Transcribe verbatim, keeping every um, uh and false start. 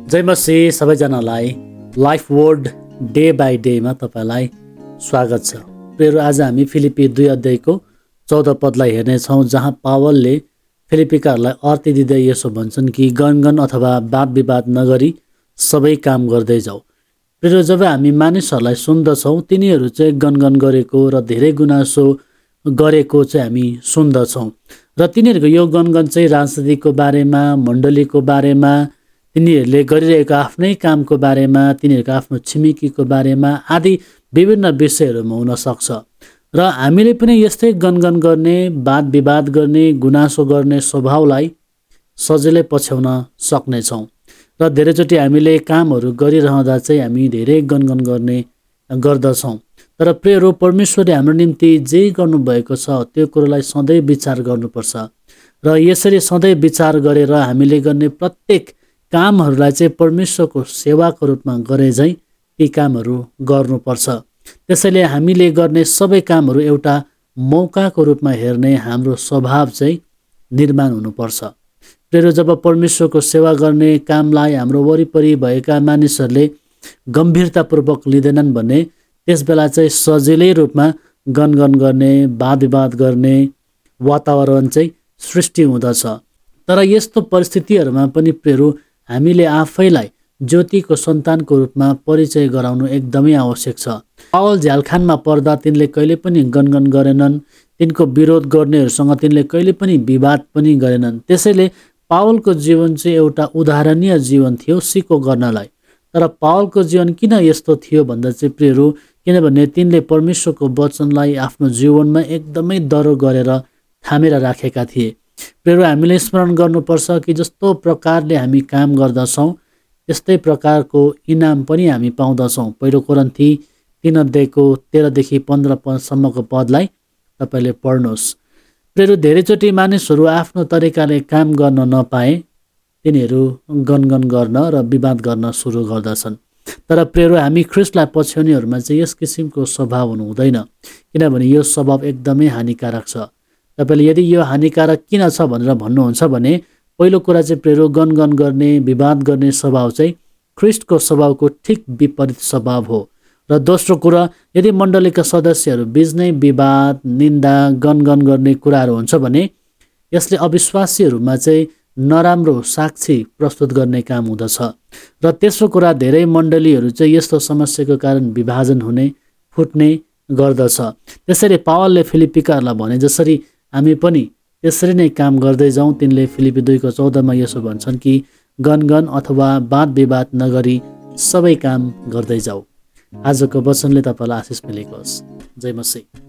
जय मसीह सबैजनालाई life word day by डेमा तपाईँलाई स्वागत छ। प्रियहरू, आज हामी फिलिपी दुई अध्यायको चौध पदलाई हेर्नेछौँ, जहाँ पावलले फिलिपीकाहरूलाई अर्ती दिँदै यसो भन्छन् कि गनगन अथवा वाद विवाद नगरी सबै काम गर्दै जाऊ। प्रियहरू, जब हामी मानिसहरूलाई सुन्दछौँ तिनीहरू चाहिँ गनगन गरेको र धेरै गुनासो गरेको चाहिँ हामी सुन्दछौँ र तिनीहरूको यो गनगन चाहिँ राजनीतिको बारेमा, मण्डलीको बारेमा, तिनीहरूले गरिरहेको आफ्नै कामको बारेमा, तिनीहरूको आफ्नो छिमेकीको बारेमा आदि विभिन्न विषयहरूमा हुनसक्छ। र हामीले पनि यस्तै गनगन गर्ने, वाद विवाद गर्ने, गुनासो गर्ने स्वभावलाई सजिलै पछ्याउन सक्नेछौँ। र धेरैचोटि हामीले कामहरू गरिरहँदा चाहिँ हामी धेरै गनगन गर्ने गर्दछौँ। तर प्रियहरू, परमेश्वरले हाम्रो निम्ति जे गर्नुभएको छ त्यो कुरोलाई सधैँ विचार गर्नुपर्छ र यसरी सधैँ विचार गरेर हामीले गर्ने प्रत्येक कामहरूलाई चाहिँ परमेश्वरको सेवाको रूपमा गरे झैँ ती कामहरू गर्नुपर्छ। त्यसैले हामीले गर्ने सबै कामहरू एउटा मौकाको रूपमा हेर्ने हाम्रो स्वभाव चाहिँ निर्माण हुनुपर्छ। प्रियहरू, जब परमेश्वरको सेवा गर्ने कामलाई हाम्रो वरिपरि भएका मानिसहरूले गम्भीरतापूर्वक लिँदैनन् भने त्यसबेला चाहिँ सजिलै रूपमा गनगन गर्ने, वाद विवाद गर्ने वातावरण चाहिँ सृष्टि हुँदछ। तर यस्तो परिस्थितिहरूमा पनि प्रियहरू, हामीले आफैलाई ज्योतिको सन्तानको रूपमा परिचय गराउनु एकदमै आवश्यक छ। पावल झ्यालखानमा पर्दा तिनले कहिले पनि गनगन गरेनन्, तिनको विरोध गर्नेहरूसँग तिनले कहिले पनि विवाद पनि गरेनन्। त्यसैले पावलको जीवन चाहिँ एउटा उदाहरणीय जीवन थियो सिको गर्नलाई। तर पावलको जीवन किन यस्तो थियो भन्दा चाहिँ प्रियहरू, किनभने तिनले परमेश्वरको वचनलाई आफ्नो जीवनमा एकदमै दरो गरेर थामेर राखेका थिए। प्रियहरू, हामीले स्मरण गर्नुपर्छ कि जस्तो प्रकारले हामी काम गर्दछौँ त्यस्तै प्रकारको इनाम पनि हामी पाउँदछौँ। पहिलो कोरिन्थी तीन अध्यायको तेह्रदेखि पन्ध्र पदसम्मको पदलाई तपाईँले पढ्नुहोस्। प्रियहरू, धेरैचोटि मानिसहरू आफ्नो तरिकाले काम गर्न नपाए तिनीहरू गनगन गर्न र विवाद गर्न सुरु गर्दछन्। तर प्रियहरू, हामी ख्रिस्टलाई पछ्याउनेहरूमा चाहिँ यस किसिमको स्वभाव हुनु हुँदैन, किनभने यो स्वभाव एकदमै हानिकारक छ। तपाईँले यदि यो हानिकारक किन छ भनेर भन्नुहुन्छ भने पहिलो कुरा चाहिँ प्रियहरू, गनगन गर्ने, विवाद गर्ने स्वभाव चाहिँ ख्रिस्टको स्वभावको ठिक विपरीत स्वभाव हो। र दोस्रो कुरा, यदि मण्डलीका सदस्यहरू बीच नै विवाद, निन्दा, गनगन गर्ने कुराहरू हुन्छ भने यसले अविश्वासीहरूमा चाहिँ नराम्रो साक्षी प्रस्तुत गर्ने काम हुँदछ। र तेस्रो कुरा, धेरै मण्डलीहरू चाहिँ यस्तो समस्याको कारण विभाजन हुने, फुट्ने गर्दछ। त्यसैले पावलले फिलिपीकाहरूलाई भने जसरी हामी पनि त्यसरी नै काम गर्दै जाउँ। तिनले फिलिपी दुईको चौधमा यसो भन्छन् कि गनगन अथवा वाद विवाद नगरी सबै काम गर्दै जाऊ। आजको वचनले तपाईँलाई आशिष मिलेको होस्। जय मसीह।